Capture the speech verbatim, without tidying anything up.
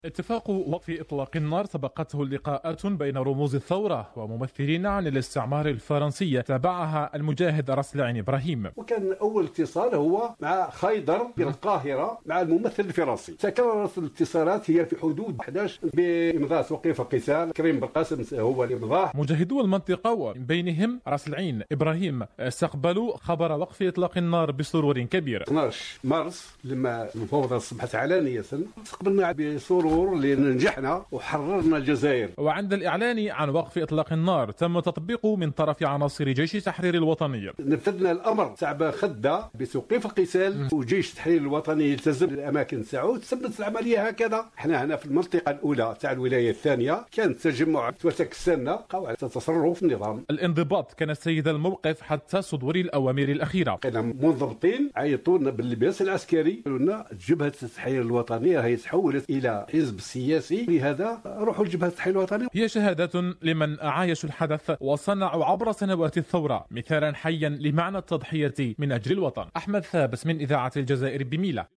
اتفاق وقف إطلاق النار سبقته لقاءات بين رموز الثورة وممثلين عن الاستعمار الفرنسي تابعها المجاهد راس العين إبراهيم. وكان أول اتصال هو مع خيضر في القاهرة مع الممثل الفرنسي. تكررت الاتصالات هي في حدود أحد عشر بإمضاء توقيف القتال. كريم بالقاسم هو اللي مضاه. مجاهدو المنطقة ومن بينهم راس العين إبراهيم استقبلوا خبر وقف إطلاق النار بسرور كبير. اثني عشر مارس لما المفاوضات أصبحت علانية استقبلنا بسرور لأن نجحنا وحررنا الجزائر. وعند الإعلان عن وقف إطلاق النار تم تطبيقه من طرف عناصر جيش التحرير الوطني. نفذنا الأمر تاع خدة بتوقيف القتال وجيش التحرير الوطني يلتزم الأماكن تاعو. تمت العملية هكذا. احنا هنا في المنطقة الأولى تاع الولاية الثانية كان تجمع وتكسلنا قواعد تصرف النظام. الانضباط كان سيد الموقف حتى صدور الأوامر الأخيرة. كنا منضبطين عيطونا باللباس العسكري قالوا لنا جبهة التحرير الوطنية هي تحولت إلى حزب سياسي، لهذا روحوا لجبهة التحرير الوطني. هي شهادات لمن عايشوا الحدث وصنعوا عبر سنوات الثورة مثالا حيا لمعنى التضحية من أجل الوطن. أحمد ثابت من إذاعة الجزائر بميلة.